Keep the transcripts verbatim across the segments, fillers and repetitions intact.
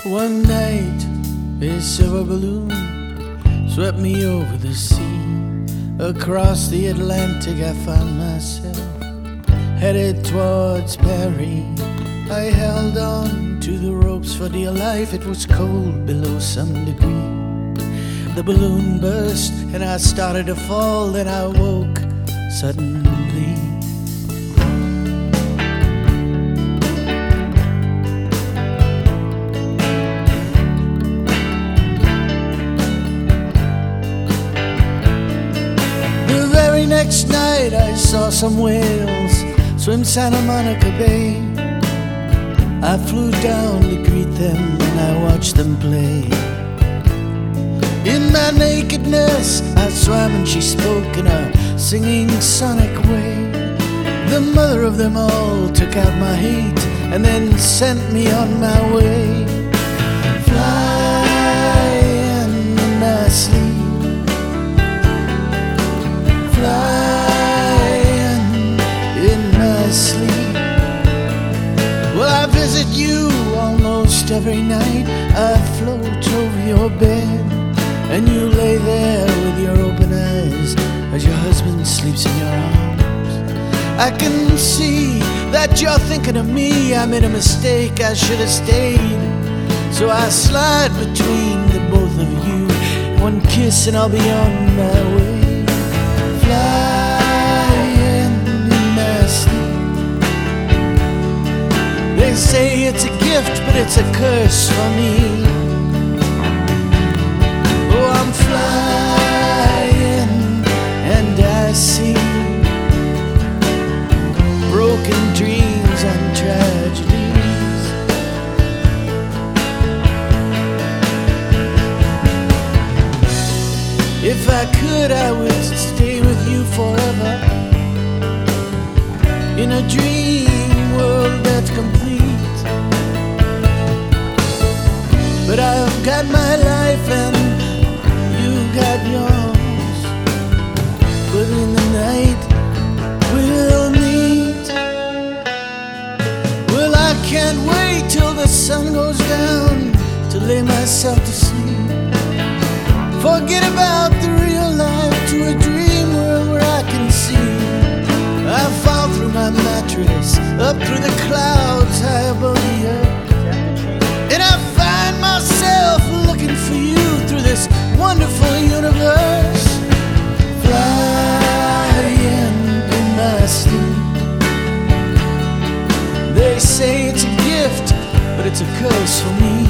One night, a silver balloon swept me over the sea. Across the Atlantic I found myself headed towards Paris. I held on to the ropes for dear life. It was cold below some degree. The balloon burst and I started to fall. Then I woke suddenly. Next night I saw some whales swim Santa Monica Bay. I flew down to greet them and I watched them play. In my nakedness I swam and she spoke in a singing sonic way. The mother of them all took out my hate and then sent me on my way. Flying in my sleep, flying in my sleep. Well, I visit you almost every night. I float over your bed and you lay there with your open eyes as your husband sleeps in your arms. I can see that you're thinking of me. I made a mistake, I should have stayed. So I slide between the both of you. One kiss and I'll be on my way. Flying in my sleep. They say it's a gift, but it's a curse for me. Oh, I'm flying and I see broken dreams and tragedies. If I could, I would stay with you forever in a dream world that's complete. But I've got my life and you got yours. But in the night we'll meet. Well, I can't wait till the sun goes down to lay myself to sleep. Forget about the real life to a dream world where I can see. I fall through my mattress, up through the clouds high above the earth, and I find myself looking for you through this wonderful universe. Flying in my sleep. They say it's a gift, but it's a curse for me.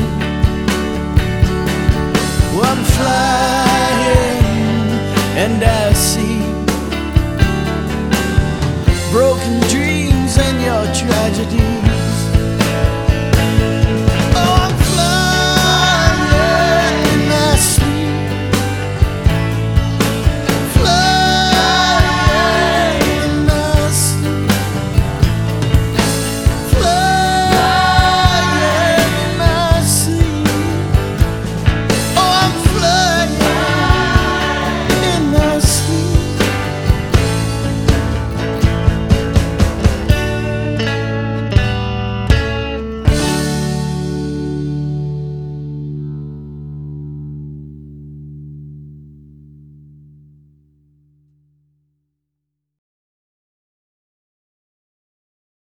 Well, I'm flying and I see broken dreams and your tragedy.